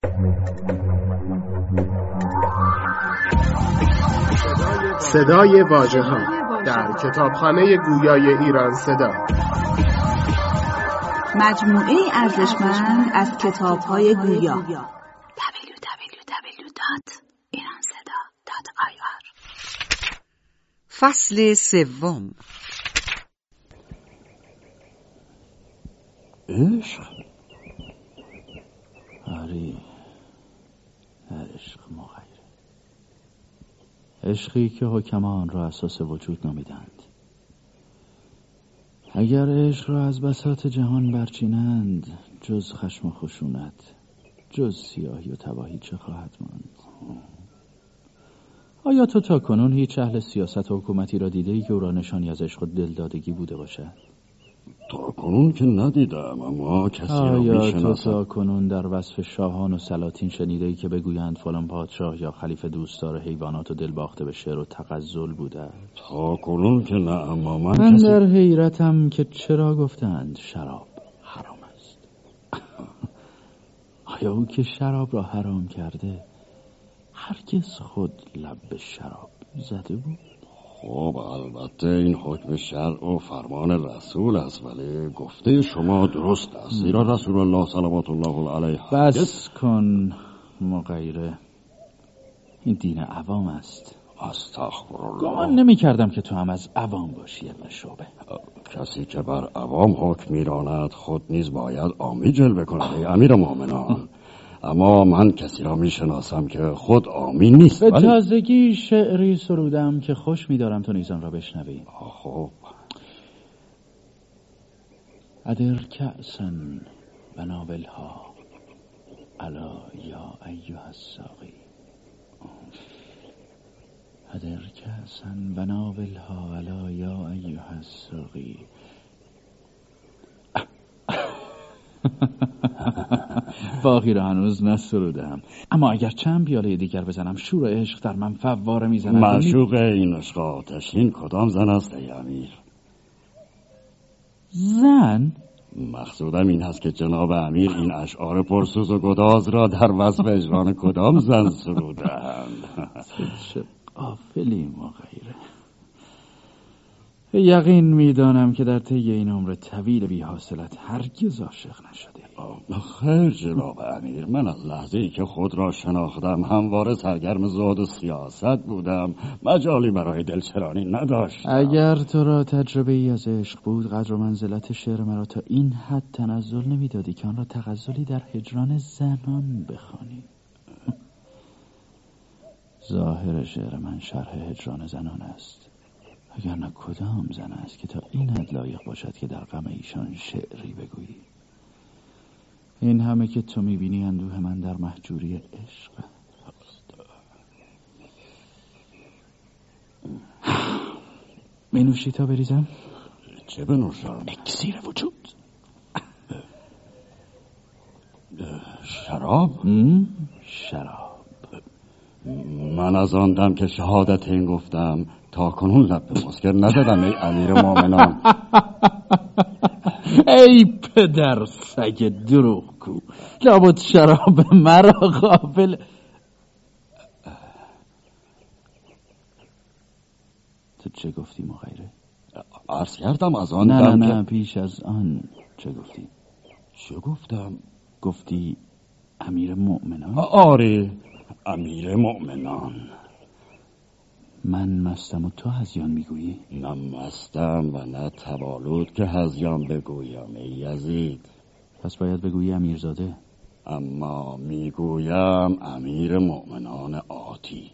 صدای واژه‌ها در کتابخانه گویای ایران صدا، مجموعه ارزشمند از کتاب‌های گویا. www.iranseda.ir. فصل سوم. عشق؟ آری، عشق مغیر، عشقی که حکمان را اساس وجود نامیدند. اگر عشق را از بساط جهان برچینند، جز خشم و خشونت، جز سیاهی و تباهی چه خواهد ماند؟ آیا تو تا کنون هیچ اهل سیاست و حکومتی را دیده‌ای که او را نشانی از عشق و دلدادگی بوده باشد؟ تا کنون که ندیدم، اما کسی را آیا میشناسم. تو تا کنون در وصف شاهان و سلاطین شنیده‌ای که بگویند فلان پادشاه یا خلیفه دوستدار حیوانات و دلباخته به شعر و تغزل بوده؟ تا کنون که نه، اما من در حیرتم که چرا گفتند شراب حرام است. آیا او که شراب را حرام کرده هرگز خود لب به شراب زده بود؟ خب البته این حکم شرع و فرمان رسول است، ولی گفته شما درست است، زیرا رسول الله صلوات الله علیه بس کن مغیره، این دین عوام است. استغفرالله. گمان نمی کردم که تو هم از عوام باشی ابن شعبه. کسی که بر عوام حکم میراند خود نیز باید عامی جلوه کند ای امیر مومنان. اما من کسی را میشناسم که خود عامی نیست. به تازگی شعری سرودم که خوش می‌دارم تو نیز آن را بشنوی. خب. ادر کأسا و ناولها الا یا ایها الساقی، ادر کأسا و ناولها الا یا ایها الساقی. باقی را هنوز نسرودم، اما اگر چند پیاله دیگر بزنم شور و عشق در من فواره میزند. معشوق این عشق آتشین کدام زن است ای امیر؟ زن؟ مقصودم این هست که جناب امیر این اشعار پرسوز و گداز را در وصف اجران کدام زن سرودند؟ چه غافلی مغیره. یقین میدانم که در طی این عمر طویل بی حاصلت هرگز عاشق نشده. خیر جناب امیر، من از لحظه‌ای که خود را شناختم همواره سرگرم زهد و سیاست بودم، مجالی برای دلچرانی نداشتم. اگر تو را تجربه ای از عشق بود، قدر و منزلت شعر مرا تا این حد تنزل نمیدادی که آن را تغزلی در هجران زنان بخوانی. ظاهر شعر من شرح هجران زنان است، اگر نه کدام زن است که تا این حد لایق باشد که در غم ایشان شعری بگویی؟ این همه که تو میبینی اندوه من در مهجوری عشق است. مینوشی تا بریزم؟ چه بنوشم؟ اکسیر وجود. شراب؟ شراب. من از آن دم که شهادت این گفتم تا کنون لب به مسکر نزدم ای امیر مومنان. ای پدر سگ دروغگو، لابد شراب مرا غافل. تو چه گفتی مغیره؟ عرض کردم از آن دم نه پیش از آن چه گفتی؟ چه گفتم؟ گفتی امیر مومنان؟ آره، امیر مومنان. من مستم و تو هذیان میگویی؟ نه مستم و نه تبالود که هذیان بگویم ای یزید. پس باید بگویی امیرزاده. اما میگویم امیر مومنان آتی.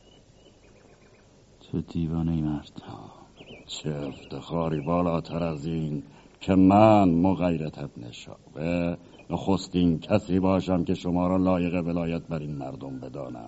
تو دیوانه ای مرد. چه افتخاری بالاتر از این که من مغیرت ابن شعبه نخستین کسی باشم که شما را لایق ولایت بر این مردم بدانم.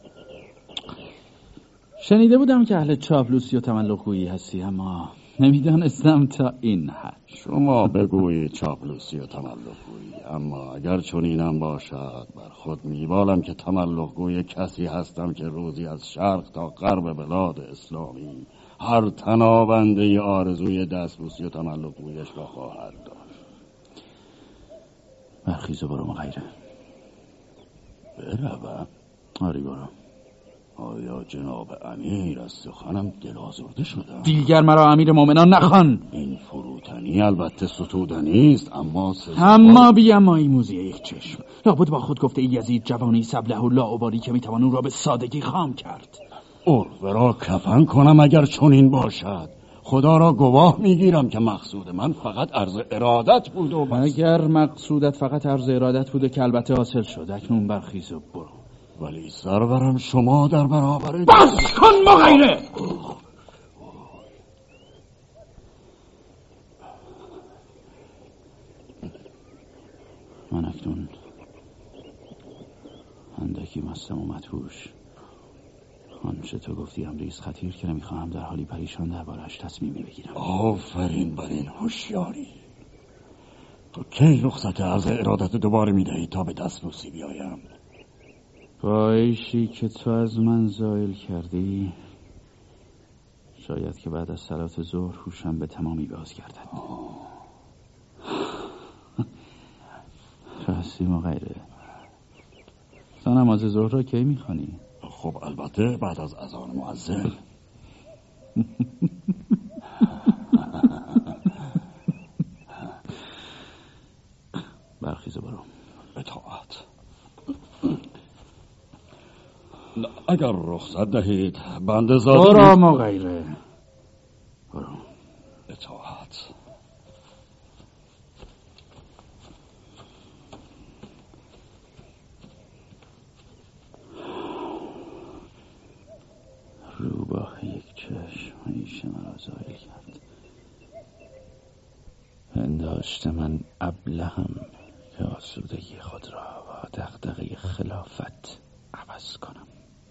شنیده بودم که اهل چاپلوسی و تملق‌گویی هستی، اما نمیدانستم تا این حد. شما بگویید چاپلوسی و تملق‌گویی، اما اگر چنینم باشد بر خود میبالم که تملق‌گوی کسی هستم که روزی از شرق تا غرب بلاد اسلامی هر تنابنده آرزوی دستبوسی و تملق‌گویش را خواهد داشت. برخیز و برو مغیره. بروم؟ آری برو. آیا جناب امیر از سخنم دل آزرده شدم؟ دیگر مرا امیر مومنان نخوان. این فروتنی البته ستودنی است، اما بی امایی موزی یک چشم. لابد با خود گفته یزید جوانی سبله و لاابالی که میتوان او را به سادگی خام کرد. عروه را کفن کنم اگر چنین باشد. خدا را گواه میگیرم که مقصود من فقط عرض ارادت بود و بس. اگر مقصودت فقط عرض ارادت بوده که البته حاصل شد، اکنون برخیز و برو. ولی سرورم شما در برابر بس کن مغیره. من اکنون اندکی مستم و مدهوش. آنچه تو گفتی امریز خطیر که نمیخواهم در حالی پریشان درباره‌اش تصمیمی بگیرم. آفرین بر این هوشیاری. تو کی رخصت عرض ارادت دوباره میدهی تا به دستبوسی بیایم؟ با عیشی که تو از من زائل کردی، شاید که بعد از صلات ظهر هوشم به تمامی بازگردد. راستی مغیره، تو نماز ظهر را کی میخوانی؟ خب البته بعد از اذان مؤذن. برخیز برو. اطاعت. اگر رخصت دهید بنده زاده برو مغیره برو. اطاعت. روباه یک چشم عیش مرا زائل کرد. پنداشته من ابلهم که آسودگی خود را با دغدغه خلافت عوض کنم.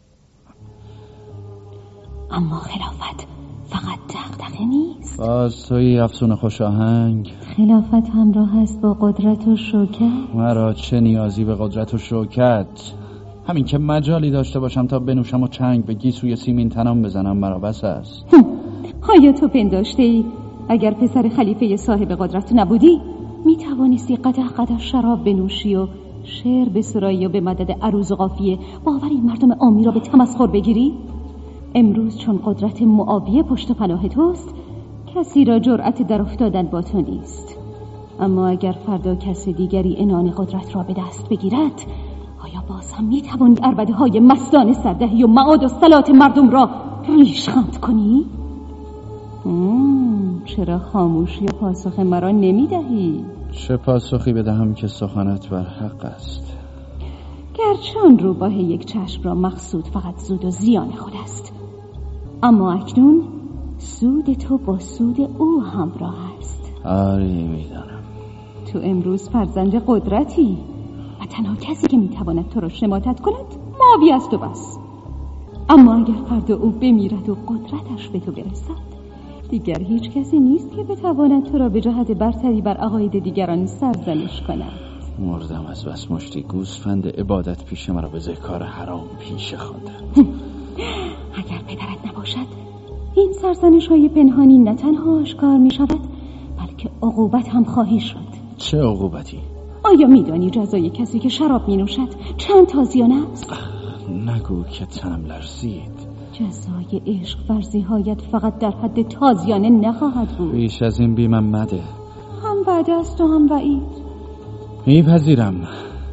اما خلافت فقط دغدغه نیست. باز توی افسون خوش آهنگ. خلافت همراه است با قدرت و شوکت. مرا چه نیازی به قدرت و شوکت؟ همین که مجالی داشته باشم تا بنوشم و چنگ به گیسوی سیمین تنم بزنم مرا بس است. آیا تو پنداشته ای اگر پسر خلیفه صاحب قدرت نبودی می توانستی قدح شراب بنوشی و شعر بسرایی و به مدد عروض و قافیه باوری مردم عامی را به تمسخر بگیری؟ امروز چون قدرت معاویه پشت و پناه توست، کسی را جرأت در افتادن با تو نیست. اما اگر فردا کسی دیگری عنان قدرت را به دست بگیرد، آیا باز هم می توانی عربده های مستانه سردهی و معاد و صلات مردم را ریشخند کنی؟ چرا خاموشی و پاسخ مرا نمی دهی؟ چه پاسخی بدهم که سخنت بر حق است؟ گرچه روباه یک چشم را مقصود فقط سود و زیان خود است، اما اکنون سود تو با سود او همراه است. آری میدانم. تو امروز فرزند قدرتی و تنها کسی که میتواند تو را شماتت کند معاویه است و بس. اما اگر فردا او بمیرد و قدرتش به تو برسد، دیگر هیچ کسی نیست که بتواند تو را به جهت برتری بر عقاید دیگران سرزنش کند. مردم از بس مشتی گوسفند عبادت پیش مرا به ذکار حرام پیشه خواندند. اگر پدرت نباشد این سرزنش های پنهانی نه تنها آشکار می شود بلکه عقوبت هم خواهی شد. چه عقوبتی؟ آیا می دانی جزای کسی که شراب می نوشد چند تازیانه است؟ نگو که تنم لرزید. جزای عشق ورزی‌هایت فقط در حد تازیانه نخواهد بود. بیش از این بیمم مده. هم بعد است و هم وعید. میپذیرم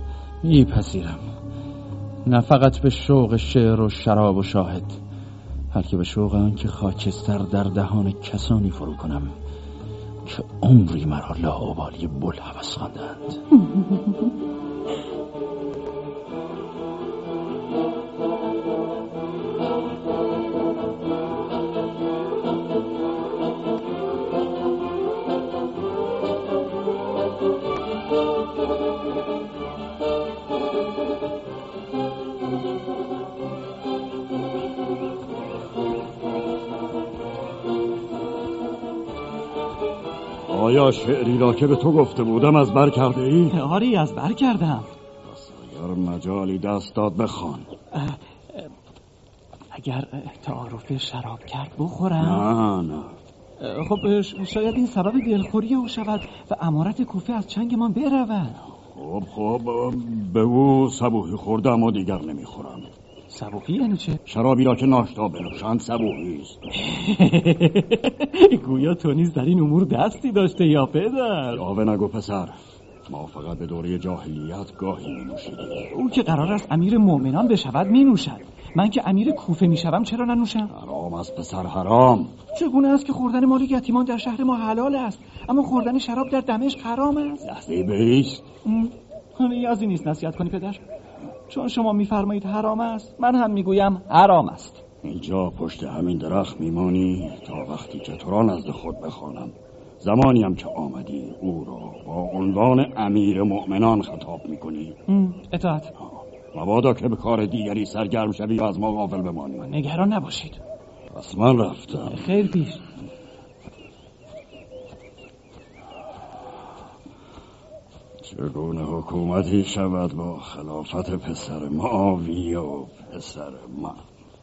نه فقط به شوق شعر و شراب و شاهد، بلکه به شوق آن که خاکستر در دهان کسانی فرو کنم که عمری مرا لاابالی بوالهوس خواندند. آیا شعری را که به تو گفته بودم از بر کرده ای؟ آری از بر کردم. پس اگر مجالی دست داد بخوان. اگر تعارف شراب کرد بخورم؟ نه خب شاید این سبب دلخوری او شود و امارت کوفه از چنگمان برود. خب به او صبوحی خوردم و دیگر نمیخورم. صبوحی یعنی چه؟ شرابی را که ناشتا بنوشند صبوحی است. گویا تو نیز در این امور دستی داشته یا پدر؟ یاوه نگو پسر، ما فقط به دوره جاهلیت گاهی می نوشیدیم. او که قرار است امیر مؤمنان بشود می نوشد. من که امیر کوفه می شوم چرا ننوشم؟ حرام است پسر، حرام. چگونه است که خوردن مال یتیمان در شهر ما حلال است اما خوردن شراب در دمشق حرام است؟ لحظه بیست. نیازی نیست نصیحت کنی پدر، چون شما میفرمایید حرام است من هم میگویم حرام است. اینجا پشت همین درخت میمانی تا وقتی که تو را نزد خود بخوانم. زمانی هم که آمدی او را با عنوان امیر مؤمنان خطاب میکنی. اطاعت. مبادا که به کار دیگری سرگرم شوی و از ما غافل بمانی. نگران نباشید. پس من رفتم. خیر پیش. چگونه حکومتی شود با خلافت پسر معاویه و پسر من؟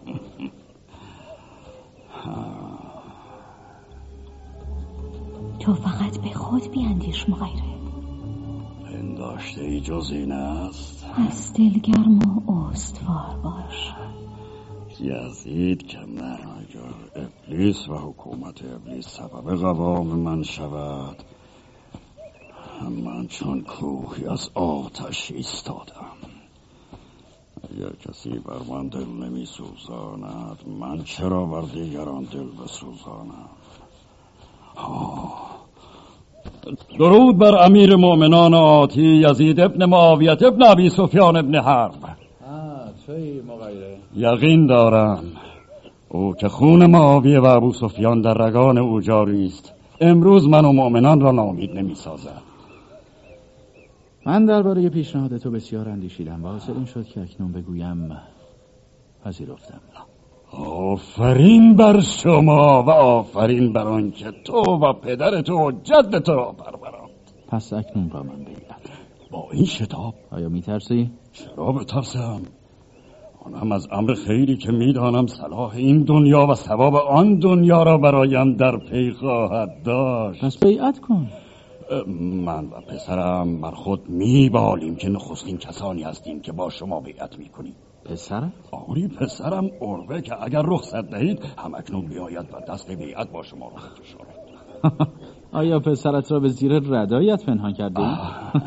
تو فقط به خود بیاندیش مغیره. پنداشته ای جز این است؟ از دلگرم و استوار باش. یزید که نه، اگر ابلیس و حکومت ابلیس سبب قوام من شود، من چون کوهی از آتش ایستادم. اگر کسی بر من دل نمی سوزاند، من چرا بر دیگران دل بسوزانم؟ درود بر امیر مؤمنان آتی یزید ابن معاویت ابن ابی سفیان ابن حرب. چه مغیره؟ یقین دارم او که خون معاویه و ابو سفیان در رگان او جاری است، امروز من و مؤمنان را ناامید نمی سازد. من درباره پیشنهاد تو بسیار اندیشیدم و حاصل این شد که اکنون بگویم پذیرفتم. آفرین بر شما و آفرین بر آن که تو و پدر تو و جد تو را پروراند. پس اکنون با من بیعت. با این شتاب؟ آیا میترسی؟ چرا بترسم؟ آنم از امر خیری که میدانم صلاح این دنیا و ثواب آن دنیا را برایم در پی خواهد داشت. پس بیعت کن. من و پسرم بر خود میبالیم که نخستین کسانی هستیم که با شما بیعت میکنیم. پسرت؟ آری پسرم عروه که اگر رخصت دهید همکنون بیاید و دست بیعت با شما را بکشاند. آیا پسرت را به زیر ردایت پنهان کرده ای؟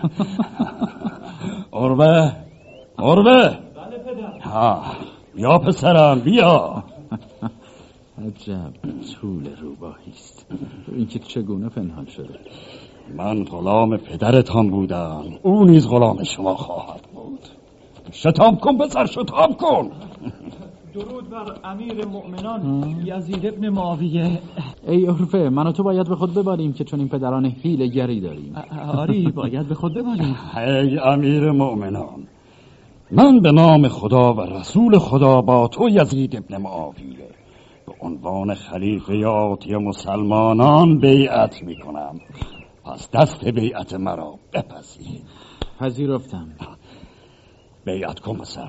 عروه بله پدر. بیا پسرم بیا. عجب طول روباهی است. این که چگونه پنهان شده؟ من غلام پدرتان بودم، او نیز غلام شما خواهد بود. شتاب کن پسر، شتاب کن. درود بر امیر مؤمنان یزید ابن معاویه. ای عرفه، من و تو باید به خود ببالیم که چون این پدران حیله‌گری داریم. آری باید به خود ببالیم. ای امیر مؤمنان، من به نام خدا و رسول خدا با تو یزید ابن معاویه به عنوان خلیفه آتی مسلمانان بیعت میکنم. پس دست بیعت مرا بپذیر. پذیرفتم. بیعت کن پسر.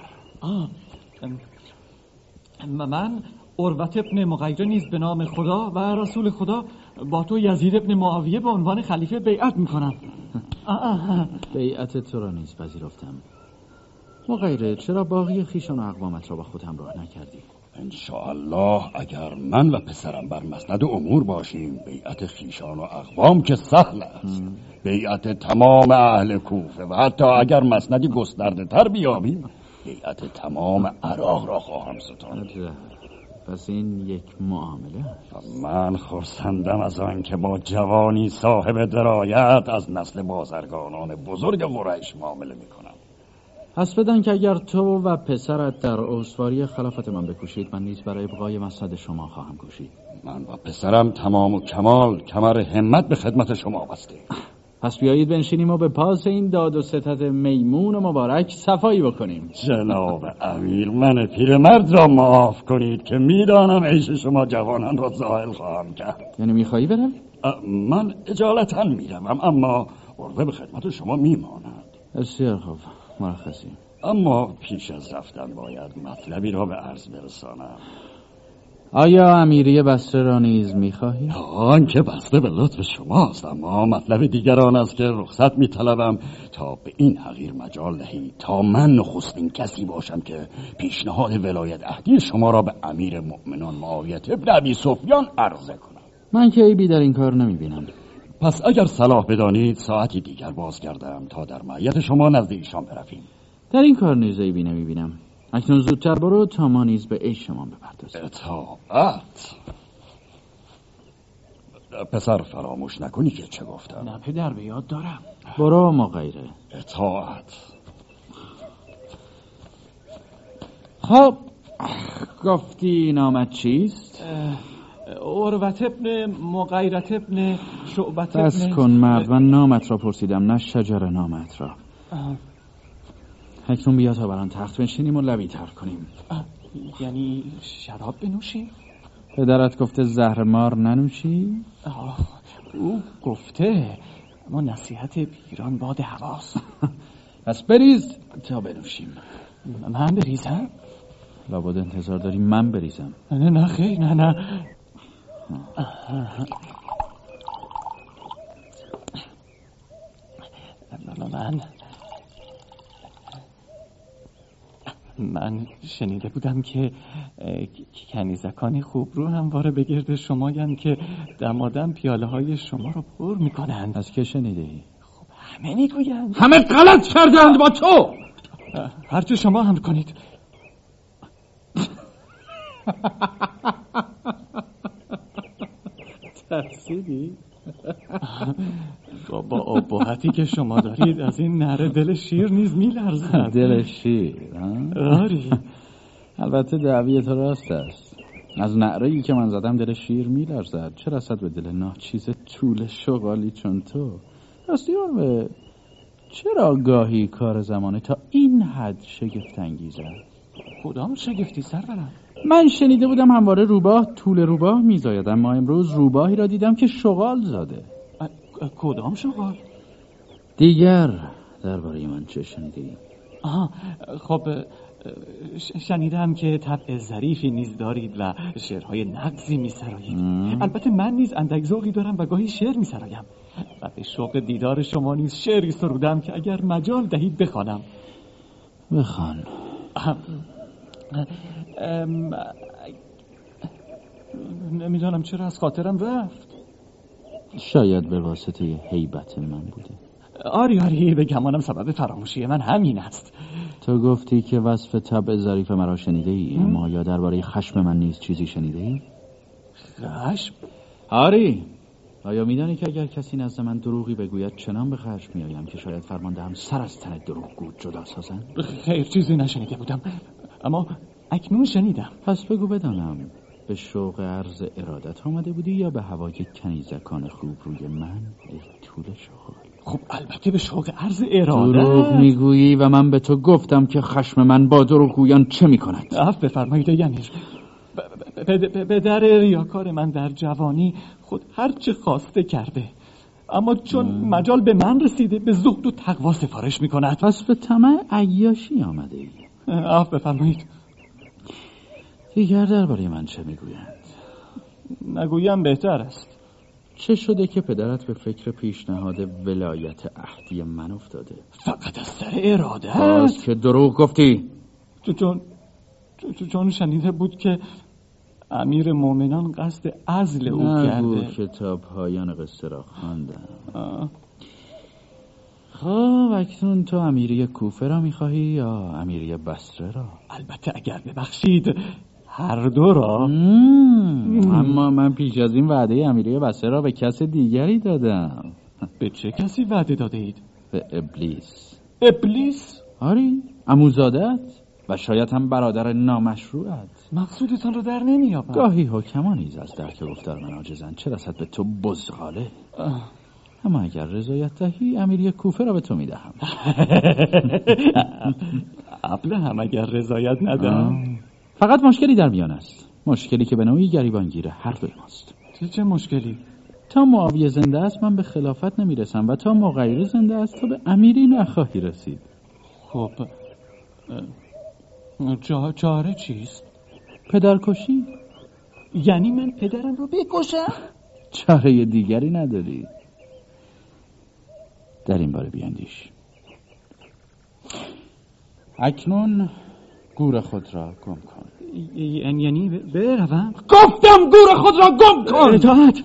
من عروه ابن مغیره نیز به نام خدا و رسول خدا با تو یزید ابن معاویه به عنوان خلیفه بیعت میکنم. بیعت تو را نیز پذیرفتم. مغیره، چرا باقی خویشان و اقوامت را با خود همراه نکردی؟ انشاءالله اگر من و پسرم بر مسند امور باشیم، بیعت خویشان و اقوام که سهل است. بیعت تمام اهل کوفه و حتی اگر مسندی گسترده تر بیابیم، بیعت تمام عراق را خواهم ستاند. پس این یک معامله است. من خرسندم از آن که با جوانی صاحب درایت از نسل بازرگانان بزرگ قریش معامله میکنم. پس بدان که اگر تو و پسرت در استواری خلافت من بکوشید، من نیز برای ابقای مسند شما خواهم کوشید. من و پسرم تمام و کمال کمر همت به خدمت شما بسته. پس بیایید بنشینیم و به پاس این داد و ستد میمون و مبارک صفایی بکنیم. جناب امیر، من پیرمرد را معاف کنید که میدانم عیش شما جوانان را زائل خواهم کرد. یعنی میخوایی برم؟ من اجالتا میروم، اما عروه به خدمت شما میماند. بسیار خوب، مرخصی. اما پیش از رفتن باید مطلبی را به عرض برسانم. آیا امیری بصره را نیز می‌خواهی؟ آنکه بسته به لطف شماست، اما مطلب دیگر آن است که رخصت می‌طلبم تا به این حقیر مجال دهید تا من نخستین کسی باشم که پیشنهاد ولایت عهدی شما را به امیر مؤمنان معاویه ابن ابی سفیان عرضه کنم. من که عیبی در این کار نمی‌بینم. پس اگر صلاح بدانید ساعتی دیگر بازگردم تا در معیت شما نزد ایشان برویم. در این کار نیز عیبی نمی‌بینم. اکنون زودتر برو تا ما نیز به عیشمان بپردازیم. اطاعت. پسر فراموش نکنی که چه گفتم. نه پدر، به یاد دارم. برو مغیره. اطاعت. خب گفتی نامت چیست؟ عروة ابن مغیرة ابن شعبة ابن. بس کن مرد، من نامت را پرسیدم نه شجر نامت را. اکنون بیا تا بران تخت بنشینیم و لبی تر کنیم. یعنی شراب بنوشیم؟ پدرت گفته زهر مار ننوشی؟ او گفته، اما نصیحت پیران باد حواس. پس بریز تا بنوشیم. من بریزم؟ لابد انتظار داری من بریزم. نه خیر، نه. من شنیده بودم که کنیزکانی خوب رو همواره به گرد شمایند که دمادم پیاله های شما رو پر میکنند. از که شنیده ای؟ خب همه میگویند. همه غلط کردند با تو. هرچه شما هم کنید. ترسیدی؟ با ابهتی که شما دارید از این نره دل شیر نیز میلرزد. دل شیر؟ آری. البته دعوی تو راست است. از نعره‌ای که من زدم دل شیر میلرزد، چه رسد به دل ناچیز طول شغالی چون تو. راستی به چرا گاهی کار زمانه تا این حد شگفت انگیزه؟ کدام شگفتی سرورم؟ من شنیده بودم همواره روباه طول روباه میزاید، اما امروز روباهی را دیدم که شغال زاده. کدام شغال؟ دیگر درباره من چه شنیدی؟ خب شنیدم که طبع ظریفی نیز دارید و شعرهای نغزی میسرایید. البته من نیز اندک ذوقی دارم و گاهی شعر میسرایم و به شوق دیدار شما نیز شعری سرودم که اگر مجال دهید بخوانم. بخوان. نمیدانم چرا از خاطرم رفت. شاید به واسطه هیبت من بوده. آری به گمانم سبب فراموشی من همین است. تو گفتی که وصف طبع ظریف مرا شنیده ای، اما یا درباره خشم من نیز چیزی شنیده ای؟ خشم؟ آری. آیا میدانی که اگر کسی نزد من دروغی بگوید چنان به خشم میآیم که شاید فرمان دهم سر از تن دروغگو جدا سازند؟ خیر، چیزی نشنیده بودم، اما اکنون شنیدم. پس بگو بدانم به شوق عرض ارادت آمده بودی یا به هوای کنیزکان خوب روی من ای طول شغال؟ خب البته به شوق عرض ارادت. دروغ میگویی و من به تو گفتم که خشم من با دروغگویان چه میکند؟ عفو بفرمایید ای امیر. پدر ریاکار من در جوانی خود هر چه خواسته کرده، اما چون مجال به من رسیده به زهد و تقوا سفارش میکند. پس به طمع عیاشی آمده ای. عفو بفرمایید. دیگر درباره من چه میگویند؟ نگویم بهتر است. چه شده که پدرت به فکر پیشنهاد ولایت عهدی من افتاده؟ فقط از سر ارادت. باز که دروغ گفتی. چون شنیده بود که امیر مومنان قصد عزل او کرده. نگو کتاب پایان قصه را خواندم. خب اکنون تو امیری کوفه را میخواهی یا امیری بصره را؟ البته اگر ببخشید هر دو را. اما من پیش از این وعده امیری بصره را به کس دیگری دادم. به چه کسی وعده داده اید؟ به ابلیس. ابلیس؟ آری، عموزادت و شاید هم برادر نامشروعت. مقصودتان رو در نمیابم. گاهی حکما نیز از درک گفتار من عاجزند، چه رسد به تو بزغاله. اما اگر رضایت دهی امیری کوفه را به تو میدهم. ابله هم اگر رضایت ندم. فقط مشکلی در میان است، مشکلی که به نوعی گریبانگیر هر دوی ماست. چه مشکلی؟ تا معاویه زنده است من به خلافت نمیرسم و تا مغیره زنده است تو به امیری نخواهی رسید. خب چاره چیست؟ پدرکشی. یعنی من پدرم رو بکشم؟ چاره دیگری نداری. در این باره بیاندیش. اکنون گور خود را گم کن. یعنی بروم؟ گفتم گور خود را گم کن. اطاعت.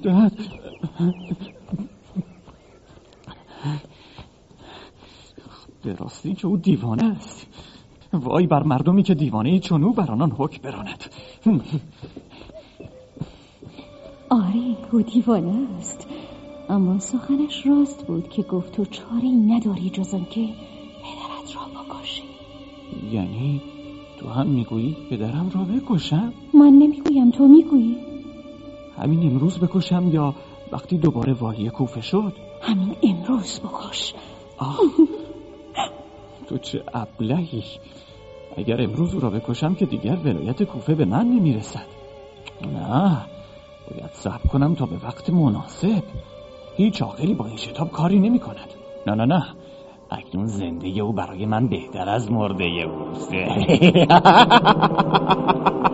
به راستی که او دیوانه است. وای بر مردمی که دیوانه چون او بر آنان حکم براند. آره او دیوانه است، اما سخنش راست بود که گفت تو چاره‌ای نداری جز آن که پدرت را بکشی. یعنی تو هم میگویی پدرم را بکشم؟ من نمیگویم، تو میگویی. همین امروز بکشم یا وقتی دوباره والی کوفه شد؟ همین امروز بکش. تو چه ابلهی. اگر امروز او را بکشم که دیگر ولایت کوفه به من نمیرسد. نه، باید صبر کنم تا به وقت مناسب. هیچ عاقلی با این شتاب کاری نمی کند. نه اکنون زنده او برای من بهتر از مرده اوست.